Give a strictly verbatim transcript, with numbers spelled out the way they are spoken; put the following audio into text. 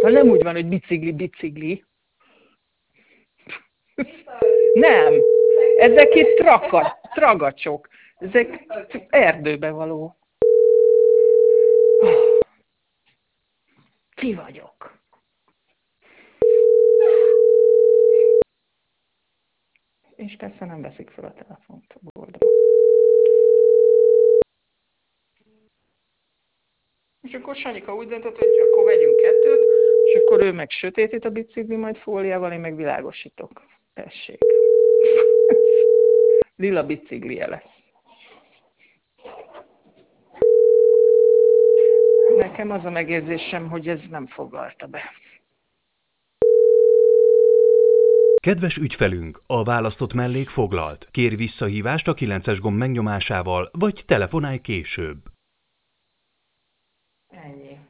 Ha nem úgy van, hogy bicikli, bicikli. Nem. Ezek itt traka, tragacsok. Ezek erdőbe való. Ki vagyok? És persze nem veszik fel a telefont a boldra. És akkor Sanyika úgy döntött, hogy akkor vegyünk kettőt, és akkor ő meg sötétít a bicikli, majd fóliával, én meg világosítok. Tessék. Lila biciklije lesz. Nekem az a megérzésem, hogy ez nem foglalta be. Kedves ügyfelünk, a választott mellék foglalt. Kérj visszahívást a kilences gomb megnyomásával, vagy telefonálj később. Ennyi.